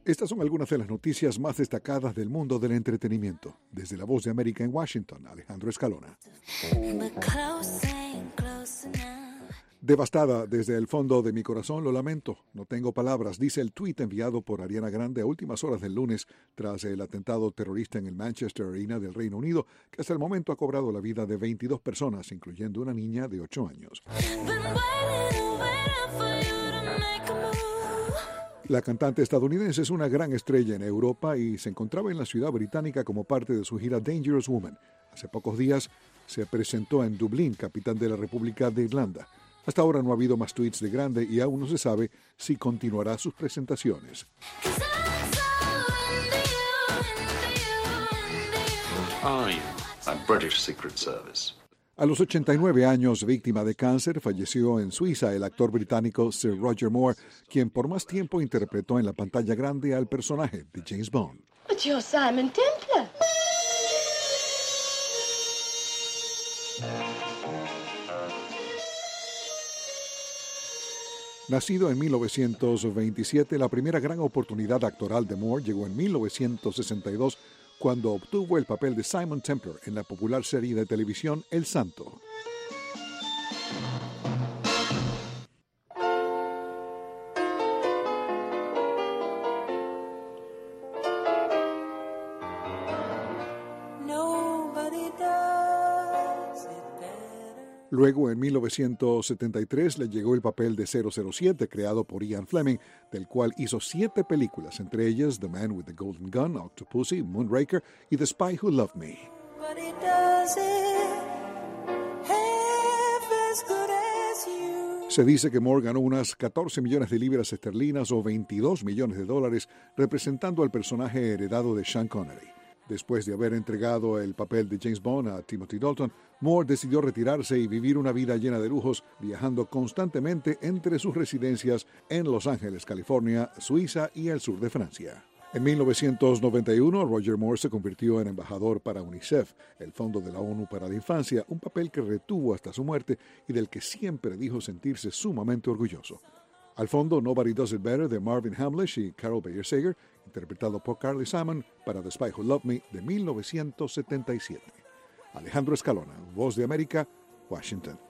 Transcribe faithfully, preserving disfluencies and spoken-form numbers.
Estas son algunas de las noticias más destacadas del mundo del entretenimiento. Desde La Voz de América en Washington, Alejandro Escalona. Devastada desde el fondo de mi corazón, lo lamento. No tengo palabras, dice el tuit enviado por Ariana Grande a últimas horas del lunes tras el atentado terrorista en el Manchester Arena del Reino Unido, que hasta el momento ha cobrado la vida de veintidós personas, incluyendo una niña de ocho años. La cantante estadounidense es una gran estrella en Europa y se encontraba en la ciudad británica como parte de su gira Dangerous Woman. Hace pocos días se presentó en Dublín, capital de la República de Irlanda. Hasta ahora no ha habido más tweets de Grande y aún no se sabe si continuará sus presentaciones. Are you a British Secret Service? A los ochenta y nueve años, víctima de cáncer, falleció en Suiza el actor británico Sir Roger Moore, quien por más tiempo interpretó en la pantalla grande al personaje de James Bond. But you're Simon Templar. Nacido en mil novecientos veintisiete, la primera gran oportunidad actoral de Moore llegó en mil novecientos sesenta y dos, cuando obtuvo el papel de Simon Templar en la popular serie de televisión El Santo. Luego, en mil novecientos setenta y tres, le llegó el papel de cero cero siete, creado por Ian Fleming, del cual hizo siete películas, entre ellas The Man with the Golden Gun, Octopussy, Moonraker y The Spy Who Loved Me. Se dice que Moore ganó unas catorce millones de libras esterlinas o veintidós millones de dólares, representando al personaje heredado de Sean Connery. Después de haber entregado el papel de James Bond a Timothy Dalton, Moore decidió retirarse y vivir una vida llena de lujos, viajando constantemente entre sus residencias en Los Ángeles, California, Suiza y el sur de Francia. En mil novecientos noventa y uno, Roger Moore se convirtió en embajador para UNICEF, el Fondo de la ONU para la Infancia, un papel que retuvo hasta su muerte y del que siempre dijo sentirse sumamente orgulloso. Al fondo, Nobody Does It Better de Marvin Hamlish y Carol Bayer Sager, interpretado por Carly Simon para The Spy Who Loved Me de mil novecientos setenta y siete. Alejandro Escalona, Voz de América, Washington.